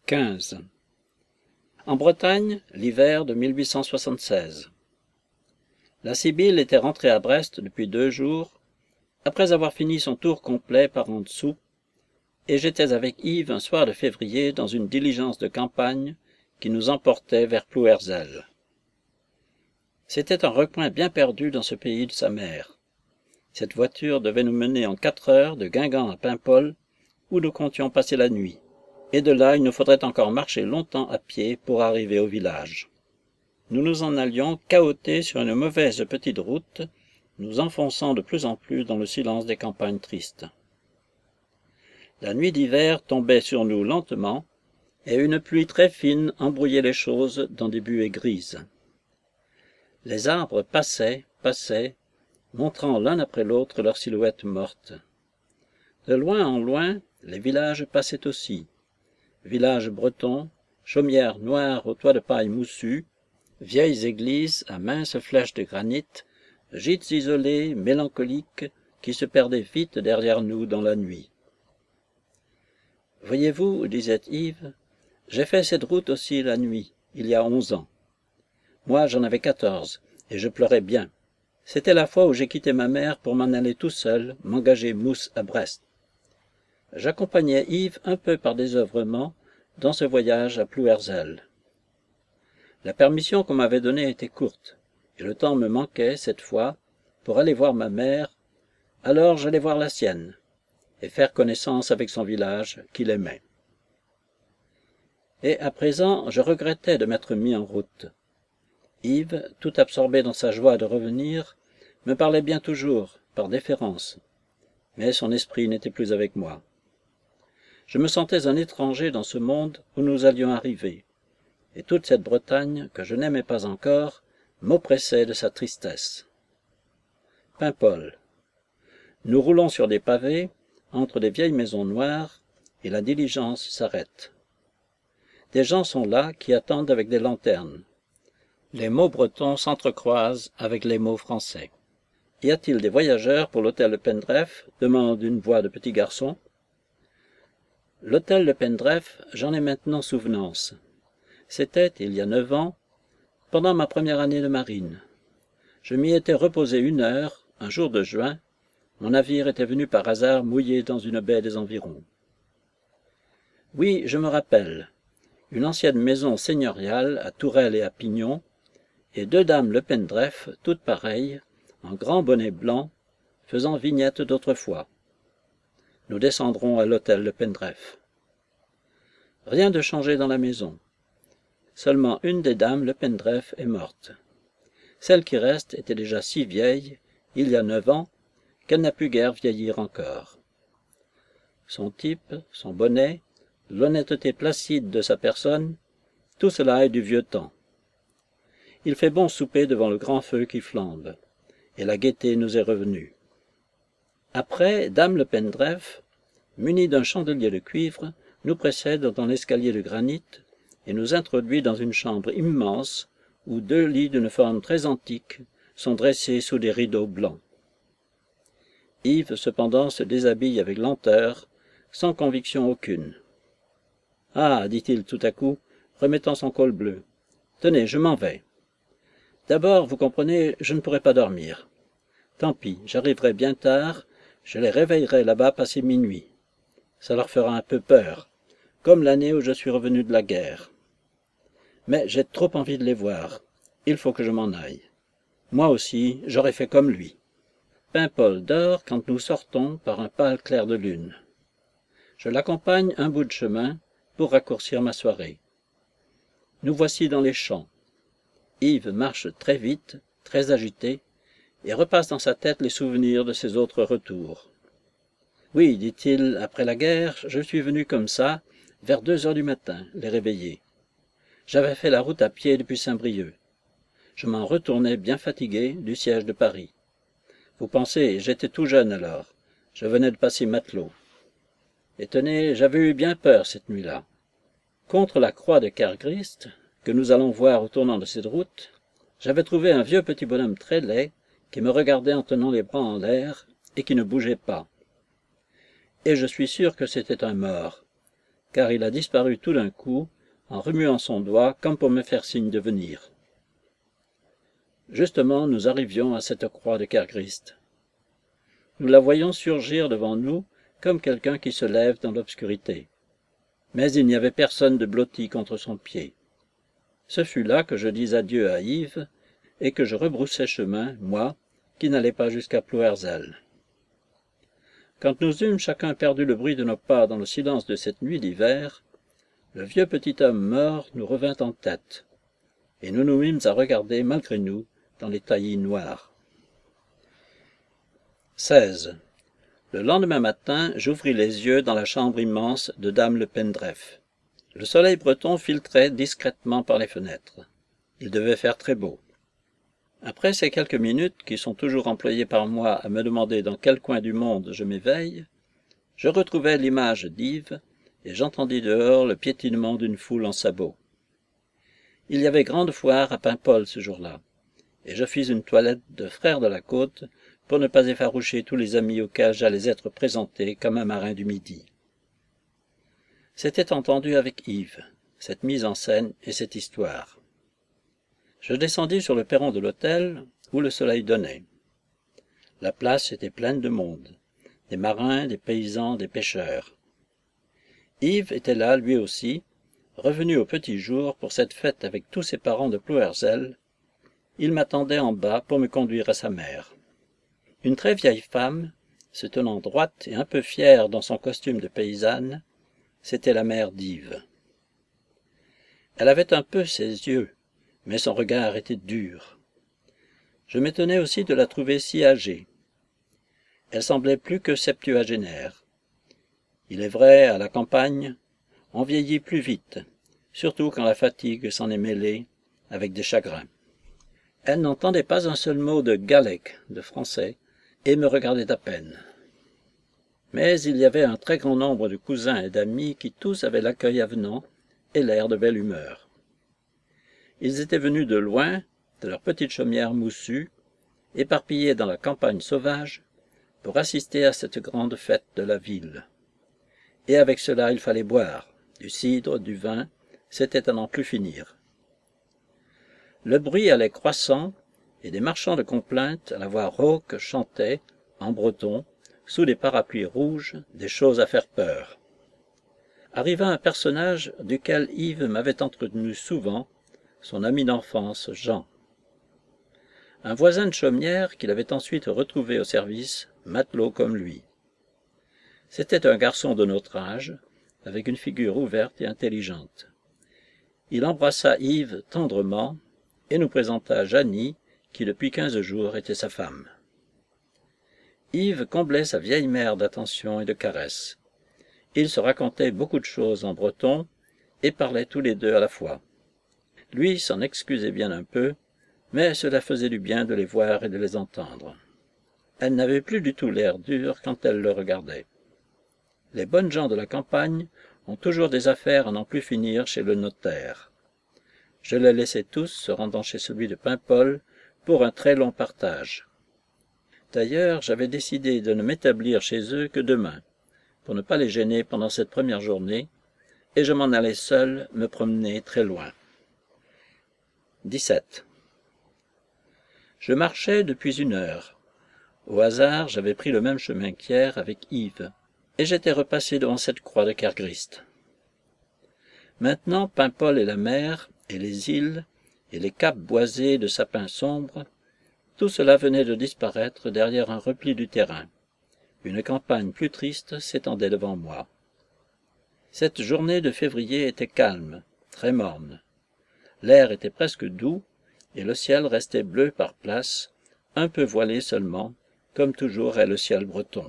15. En Bretagne, l'hiver de 1876. La Sibylle était rentrée à Brest depuis 2 jours, après avoir fini son tour complet par en dessous, et j'étais avec Yves un soir de février dans une diligence de campagne qui nous emportait vers Plouerzel. C'était un recoin bien perdu dans ce pays de sa mère. Cette voiture devait nous mener en 4 heures de Guingamp à Paimpol, où nous comptions passer la nuit. Et de là, il nous faudrait encore marcher longtemps à pied pour arriver au village. Nous nous en allions cahotés sur une mauvaise petite route, nous enfonçant de plus en plus dans le silence des campagnes tristes. La nuit d'hiver tombait sur nous lentement, et une pluie très fine embrouillait les choses dans des buées grises. Les arbres passaient, montrant l'un après l'autre leurs silhouettes mortes. De loin en loin, les villages passaient aussi. Villages bretons, chaumières noires aux toits de paille moussue, vieilles églises à minces flèches de granit, gîtes isolés, mélancoliques, qui se perdaient vite derrière nous dans la nuit. « Voyez-vous, disait Yves, j'ai fait cette route aussi la nuit, il y a 11 ans. Moi, j'en avais 14, et je pleurais bien. C'était la fois où j'ai quitté ma mère pour m'en aller tout seul, m'engager mousse à Brest. J'accompagnais Yves un peu par désœuvrement dans ce voyage à Plouerzel. La permission qu'on m'avait donnée était courte, et le temps me manquait, cette fois, pour aller voir ma mère, alors j'allais voir la sienne, et faire connaissance avec son village qu'il aimait. Et à présent, je regrettais de m'être mis en route. Yves, tout absorbé dans sa joie de revenir, me parlait bien toujours, par déférence, mais son esprit n'était plus avec moi. Je me sentais un étranger dans ce monde où nous allions arriver, et toute cette Bretagne, que je n'aimais pas encore, m'oppressait de sa tristesse. Paimpol. Nous roulons sur des pavés, entre des vieilles maisons noires, et la diligence s'arrête. Des gens sont là qui attendent avec des lanternes. Les mots bretons s'entrecroisent avec les mots français. « Y a-t-il des voyageurs pour l'hôtel de Pendreffe » demande une voix de petit garçon. L'hôtel de Pendreffe, j'en ai maintenant souvenance. C'était, il y a 9 ans, pendant ma première année de marine. Je m'y étais reposé 1 heure, un jour de juin. Mon navire était venu par hasard mouiller dans une baie des environs. Oui, je me rappelle. Une ancienne maison seigneuriale à tourelles et à pignons, et 2 dames Le Pendreffe, toutes pareilles, en grand bonnet blanc, faisant vignette d'autrefois. Nous descendrons à l'hôtel Le Pendreffe. Rien de changé dans la maison. Seulement une des dames Le Pendreffe est morte. Celle qui reste était déjà si vieille, il y a 9 ans, qu'elle n'a pu guère vieillir encore. Son type, son bonnet, l'honnêteté placide de sa personne, tout cela est du vieux temps. Il fait bon souper devant le grand feu qui flambe, et la gaieté nous est revenue. Après, dame Le Pendreffe, munie d'un chandelier de cuivre, nous précède dans l'escalier de granit et nous introduit dans une chambre immense où 2 lits d'une forme très antique sont dressés sous des rideaux blancs. Yves, cependant, se déshabille avec lenteur, sans conviction aucune. « Ah, dit-il tout à coup, remettant son col bleu, « tenez, je m'en vais. D'abord, vous comprenez, je ne pourrai pas dormir. Tant pis, j'arriverai bien tard, je les réveillerai là-bas passé minuit. Ça leur fera un peu peur, comme l'année où je suis revenu de la guerre. Mais j'ai trop envie de les voir, il faut que je m'en aille. Moi aussi, j'aurais fait comme lui. » Paimpol dort quand nous sortons par un pâle clair de lune. Je l'accompagne un bout de chemin pour raccourcir ma soirée. Nous voici dans les champs. Yves marche très vite, très agité, et repasse dans sa tête les souvenirs de ses autres retours. « Oui, dit-il, après la guerre, je suis venu comme ça, vers 2 heures du matin, les réveiller. J'avais fait la route à pied depuis Saint-Brieuc. Je m'en retournais bien fatigué du siège de Paris. Vous pensez, j'étais tout jeune alors, je venais de passer matelot. Et tenez, j'avais eu bien peur cette nuit-là. Contre la croix de Kergrist, que nous allons voir au tournant de cette route, j'avais trouvé un vieux petit bonhomme très laid qui me regardait en tenant les bras en l'air et qui ne bougeait pas. Et je suis sûr que c'était un mort, car il a disparu tout d'un coup, en remuant son doigt comme pour me faire signe de venir. Justement, nous arrivions à cette croix de Kerghrist. Nous la voyions surgir devant nous comme quelqu'un qui se lève dans l'obscurité. Mais il n'y avait personne de blotti contre son pied. Ce fut là que je dis adieu à Yves et que je rebroussai chemin, moi, qui n'allais pas jusqu'à Plouerzel. Quand nous eûmes chacun perdu le bruit de nos pas dans le silence de cette nuit d'hiver, le vieux petit homme mort nous revint en tête, et nous nous mîmes à regarder malgré nous dans les taillis noirs. 16. Le lendemain matin, j'ouvris les yeux dans la chambre immense de dame Le Pendref. Le soleil breton filtrait discrètement par les fenêtres. Il devait faire très beau. Après ces quelques minutes, qui sont toujours employées par moi à me demander dans quel coin du monde je m'éveille, je retrouvai l'image d'Yves, et j'entendis dehors le piétinement d'une foule en sabots. Il y avait grande foire à Paimpol ce jour-là, et je fis une toilette de frère de la côte pour ne pas effaroucher tous les amis auxquels j'allais être présenté comme un marin du Midi. C'était entendu avec Yves, cette mise en scène et cette histoire. Je descendis sur le perron de l'hôtel, où le soleil donnait. La place était pleine de monde, des marins, des paysans, des pêcheurs. Yves était là, lui aussi, revenu au petit jour pour cette fête avec tous ses parents de Plouerzel. Il m'attendait en bas pour me conduire à sa mère. Une très vieille femme, se tenant droite et un peu fière dans son costume de paysanne, c'était la mère d'Yves. Elle avait un peu ses yeux, mais son regard était dur. Je m'étonnais aussi de la trouver si âgée. Elle semblait plus que septuagénaire. Il est vrai, à la campagne, on vieillit plus vite, surtout quand la fatigue s'en est mêlée avec des chagrins. Elle n'entendait pas un seul mot de Gaelic, de français, et me regardait à peine. Mais il y avait un très grand nombre de cousins et d'amis qui tous avaient l'accueil avenant et l'air de belle humeur. Ils étaient venus de loin, de leur petite chaumière moussue, éparpillée dans la campagne sauvage, pour assister à cette grande fête de la ville. Et avec cela il fallait boire, du cidre, du vin, c'était à n'en plus finir. Le bruit allait croissant, et des marchands de complaintes à la voix rauque chantaient, en breton, sous des parapluies rouges, des choses à faire peur. Arriva un personnage duquel Yves m'avait entretenu souvent, son ami d'enfance, Jean. Un voisin de chaumière qu'il avait ensuite retrouvé au service, matelot comme lui. C'était un garçon de notre âge, avec une figure ouverte et intelligente. Il embrassa Yves tendrement et nous présenta Jeannie, qui depuis 15 jours était sa femme. Yves comblait sa vieille mère d'attentions et de caresses. Ils se racontaient beaucoup de choses en breton et parlaient tous les deux à la fois. Lui s'en excusait bien un peu, mais cela faisait du bien de les voir et de les entendre. Elle n'avait plus du tout l'air dur quand elle le regardait. Les bonnes gens de la campagne ont toujours des affaires à n'en plus finir chez le notaire. Je les laissai tous se rendant chez celui de Paimpol pour un très long partage. D'ailleurs, j'avais décidé de ne m'établir chez eux que demain, pour ne pas les gêner pendant cette première journée, et je m'en allais seul me promener très loin. 17. Je marchais depuis 1 heure. Au hasard, j'avais pris le même chemin qu'hier avec Yves, et j'étais repassé devant cette croix de Kerghrist. Maintenant, Paimpol et la mer, et les îles, et les caps boisés de sapins sombres, tout cela venait de disparaître derrière un repli du terrain. Une campagne plus triste s'étendait devant moi. Cette journée de février était calme, très morne. L'air était presque doux, et le ciel restait bleu par places, un peu voilé seulement, comme toujours est le ciel breton.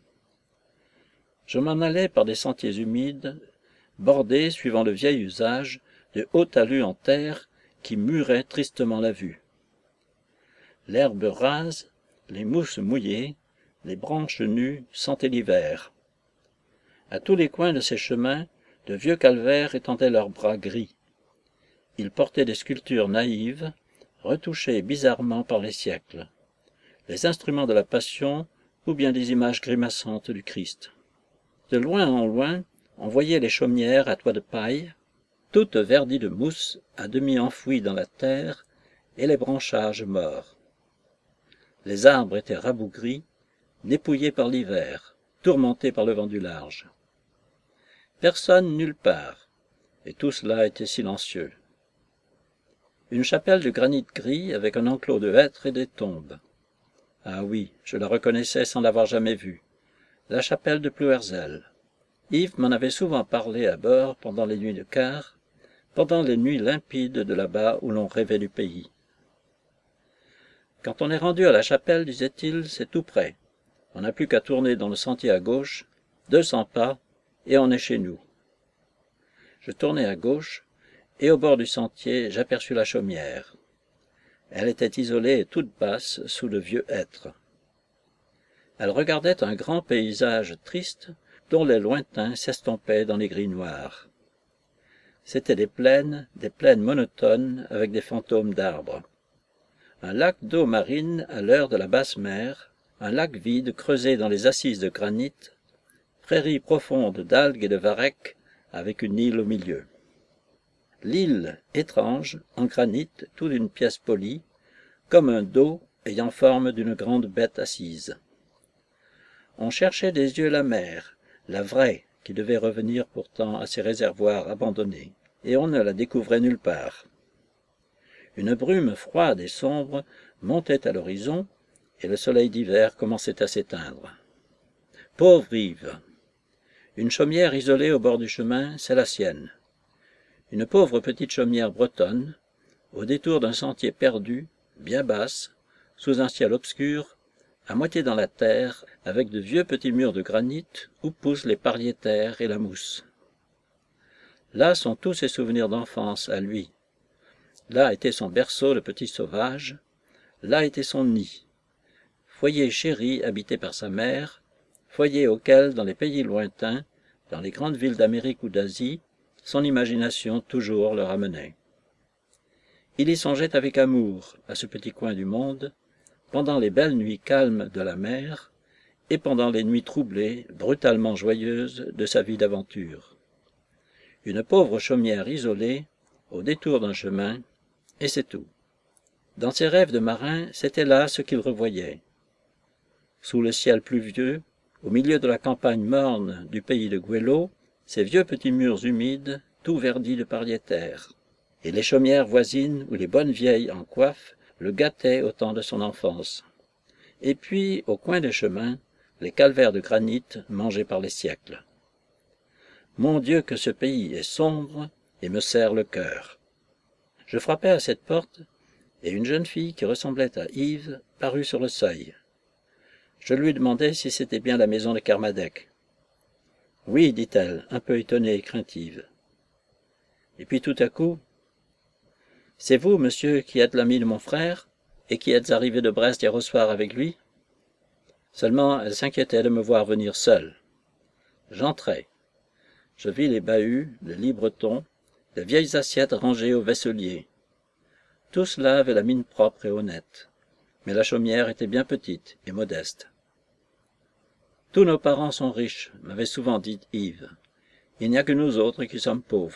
Je m'en allais par des sentiers humides, bordés, suivant le vieil usage, de hauts talus en terre qui muraient tristement la vue. L'herbe rase, les mousses mouillées, les branches nues sentaient l'hiver. À tous les coins de ces chemins, de vieux calvaires étendaient leurs bras gris. Ils portaient des sculptures naïves, retouchées bizarrement par les siècles, les instruments de la Passion ou bien des images grimaçantes du Christ. De loin en loin, On voyait les chaumières à toit de paille, toutes verdies de mousse, à demi enfouies dans la terre, et les branchages morts. Les arbres étaient rabougris, dépouillés par l'hiver, tourmentés par le vent du large. Personne nulle part, et tout cela était silencieux. Une chapelle de granit gris avec un enclos de hêtres et des tombes. Ah oui, je la reconnaissais sans l'avoir jamais vue. La chapelle de Plouerzel. Yves m'en avait souvent parlé à bord pendant les nuits de quart, pendant les nuits limpides de là-bas où l'on rêvait du pays. Quand on est rendu à la chapelle, disait-il, c'est tout près. On n'a plus qu'à tourner dans le sentier à gauche, 200 pas, et on est chez nous. Je tournai à gauche, et au bord du sentier, j'aperçus la chaumière. Elle était isolée et toute basse sous de vieux hêtres. Elle regardait un grand paysage triste, dont les lointains s'estompaient dans les gris noirs. C'étaient des plaines monotones avec des fantômes d'arbres. Un lac d'eau marine à l'heure de la basse mer, un lac vide creusé dans les assises de granit, prairies profondes d'algues et de varechs avec une île au milieu. L'île, étrange, en granit, tout d'une pièce polie, comme un dos ayant forme d'une grande bête assise. On cherchait des yeux la mer, la vraie, qui devait revenir pourtant à ses réservoirs abandonnés, et on ne la découvrait nulle part. Une brume froide et sombre montait à l'horizon, et le soleil d'hiver commençait à s'éteindre. Pauvre Yves! Une chaumière isolée au bord du chemin, c'est la sienne. Une pauvre petite chaumière bretonne, au détour d'un sentier perdu, bien basse, sous un ciel obscur, à moitié dans la terre, avec de vieux petits murs de granit où poussent les pariétaires et la mousse. Là sont tous ses souvenirs d'enfance à lui. Là était son berceau de petit sauvage, là était son nid. Foyer chéri habité par sa mère, foyer auquel, dans les pays lointains, dans les grandes villes d'Amérique ou d'Asie, son imagination toujours le ramenait. Il y songeait avec amour à ce petit coin du monde, pendant les belles nuits calmes de la mer et pendant les nuits troublées, brutalement joyeuses de sa vie d'aventure. Une pauvre chaumière isolée, au détour d'un chemin, et c'est tout. Dans ses rêves de marin, c'était là ce qu'il revoyait. Sous le ciel pluvieux, au milieu de la campagne morne du pays de Guélo, ces vieux petits murs humides, tout verdis de pariétaires, et les chaumières voisines où les bonnes vieilles en coiffe le gâtaient au temps de son enfance. Et puis, au coin des chemins, les calvaires de granit mangés par les siècles. Mon Dieu, que ce pays est sombre et me serre le cœur. Je frappai à cette porte, et une jeune fille qui ressemblait à Yves parut sur le seuil. Je lui demandai si c'était bien la maison de Kermadec. « Oui, dit-elle, un peu étonnée et craintive. Et puis tout à coup, « C'est vous, monsieur, qui êtes l'ami de mon frère, et qui êtes arrivé de Brest hier au soir avec lui ?» Seulement, elle s'inquiétait de me voir venir seule. J'entrai. Je vis les bahuts, le lit breton, les vieilles assiettes rangées au vaisselier. Tout cela avait la mine propre et honnête, mais la chaumière était bien petite et modeste. « Tous nos parents sont riches, » m'avait souvent dit Yves. « Il n'y a que nous autres qui sommes pauvres. »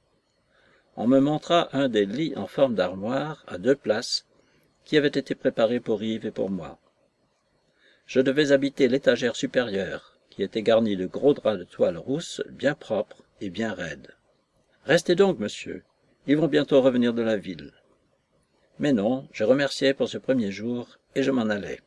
On me montra un des lits en forme d'armoire, à 2 places, qui avait été préparé pour Yves et pour moi. Je devais habiter l'étagère supérieure, qui était garnie de gros draps de toile rousse, bien propres et bien raides. « Restez donc, monsieur, ils vont bientôt revenir de la ville. » Mais non, je remerciai pour ce premier jour, et je m'en allai.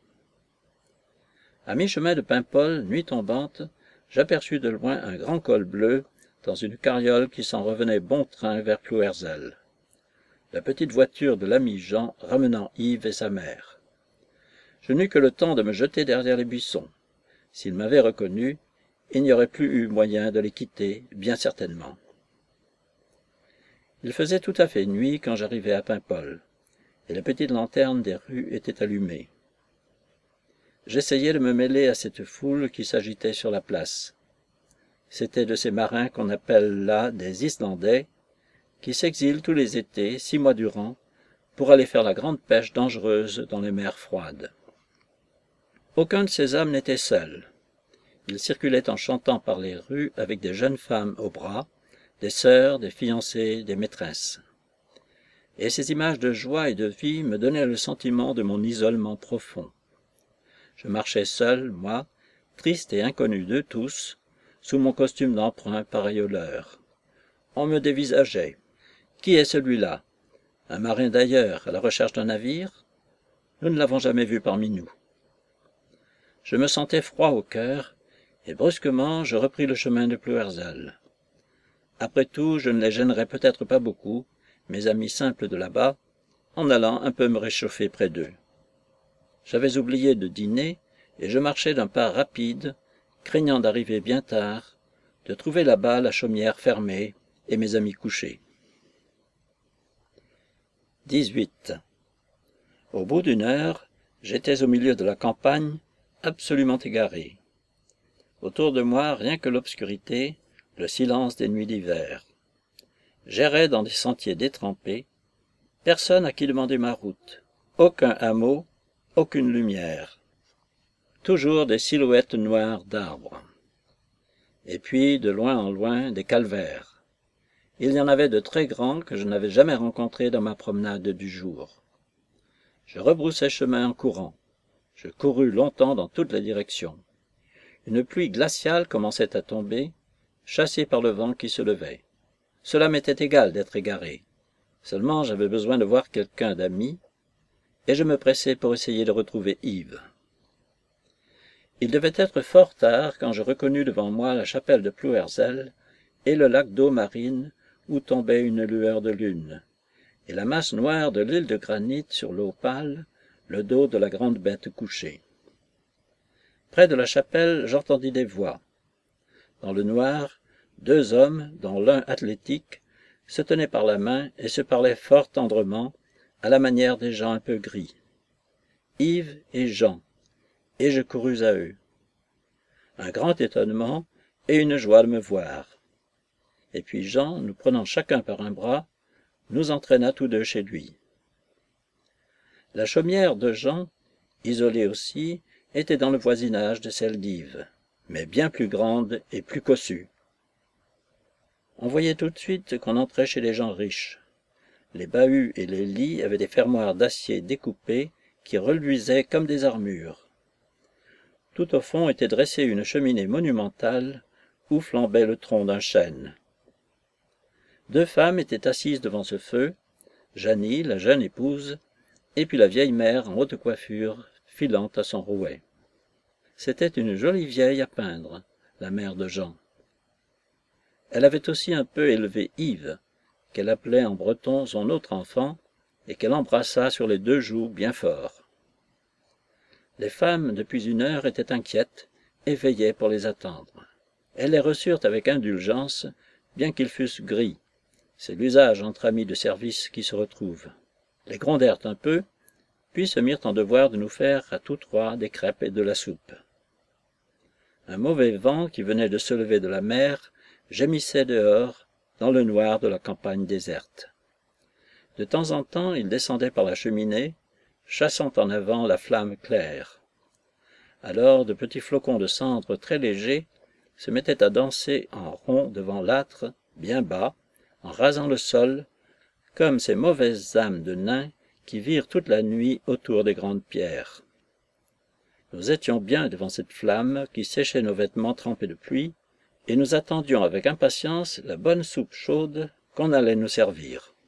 À mi-chemin de Paimpol, nuit tombante, j'aperçus de loin un grand col bleu, dans une carriole qui s'en revenait bon train vers Plouerzel. La petite voiture de l'ami Jean ramenant Yves et sa mère. Je n'eus que le temps de me jeter derrière les buissons. S'ils m'avaient reconnu, il n'y aurait plus eu moyen de les quitter, bien certainement. Il faisait tout à fait nuit quand j'arrivai à Paimpol, et les petites lanternes des rues étaient allumées. J'essayais de me mêler à cette foule qui s'agitait sur la place. C'étaient de ces marins qu'on appelle là des Islandais, qui s'exilent tous les étés, 6 mois durant, pour aller faire la grande pêche dangereuse dans les mers froides. Aucun de ces hommes n'était seul. Il circulait en chantant par les rues avec des jeunes femmes au bras, des sœurs, des fiancées, des maîtresses. Et ces images de joie et de vie me donnaient le sentiment de mon isolement profond. Je marchais seul, moi, triste et inconnu d'eux tous, sous mon costume d'emprunt pareil au leur. On me dévisageait. Qui est celui-là? Un marin d'ailleurs, à la recherche d'un navire? Nous ne l'avons jamais vu parmi nous. Je me sentais froid au cœur, et brusquement je repris le chemin de Plouerzel. Après tout, je ne les gênerais peut-être pas beaucoup, mes amis simples de là-bas, en allant un peu me réchauffer près d'eux. J'avais oublié de dîner, et je marchais d'un pas rapide, craignant d'arriver bien tard, de trouver là-bas la chaumière fermée et mes amis couchés. 18. Au bout d'une heure, j'étais au milieu de la campagne, absolument égaré. Autour de moi, rien que l'obscurité, le silence des nuits d'hiver. J'errais dans des sentiers détrempés, personne à qui demander ma route, aucun hameau, aucune lumière. Toujours des silhouettes noires d'arbres. Et puis, de loin en loin, des calvaires. Il y en avait de très grands que je n'avais jamais rencontrés dans ma promenade du jour. Je rebroussai chemin en courant. Je courus longtemps dans toutes les directions. Une pluie glaciale commençait à tomber, chassée par le vent qui se levait. Cela m'était égal d'être égaré. Seulement j'avais besoin de voir quelqu'un d'ami, et je me pressai pour essayer de retrouver Yves. Il devait être fort tard quand je reconnus devant moi la chapelle de Plouerzel et le lac d'eau marine où tombait une lueur de lune, et la masse noire de l'île de granit sur l'eau pâle, le dos de la grande bête couchée. Près de la chapelle, j'entendis des voix. Dans le noir, deux hommes, dont l'un athlétique, se tenaient par la main et se parlaient fort tendrement, à la manière des gens un peu gris. Yves et Jean, et je courus à eux. Un grand étonnement et une joie de me voir. Et puis Jean, nous prenant chacun par un bras, nous entraîna tous deux chez lui. La chaumière de Jean, isolée aussi, était dans le voisinage de celle d'Yves, mais bien plus grande et plus cossue. On voyait tout de suite qu'on entrait chez les gens riches. Les bahuts et les lits avaient des fermoirs d'acier découpés qui reluisaient comme des armures. Tout au fond était dressée une cheminée monumentale où flambait le tronc d'un chêne. Deux femmes étaient assises devant ce feu, Jeannie, la jeune épouse, et puis la vieille mère en haute coiffure, filant à son rouet. C'était une jolie vieille à peindre, la mère de Jean. Elle avait aussi un peu élevé Yves, qu'elle appelait en breton son autre enfant, et qu'elle embrassa sur les deux joues bien fort. Les femmes, depuis une heure, étaient inquiètes et veillaient pour les attendre. Elles les reçurent avec indulgence, bien qu'ils fussent gris. C'est l'usage entre amis de service qui se retrouve. Les grondèrent un peu, puis se mirent en devoir de nous faire à tous trois des crêpes et de la soupe. Un mauvais vent qui venait de se lever de la mer gémissait dehors, dans le noir de la campagne déserte. De temps en temps, il descendait par la cheminée, chassant en avant la flamme claire. Alors, de petits flocons de cendres très légers se mettaient à danser en rond devant l'âtre, bien bas, en rasant le sol, comme ces mauvaises âmes de nains qui virent toute la nuit autour des grandes pierres. Nous étions bien devant cette flamme qui séchait nos vêtements trempés de pluie, et nous attendions avec impatience la bonne soupe chaude qu'on allait nous servir.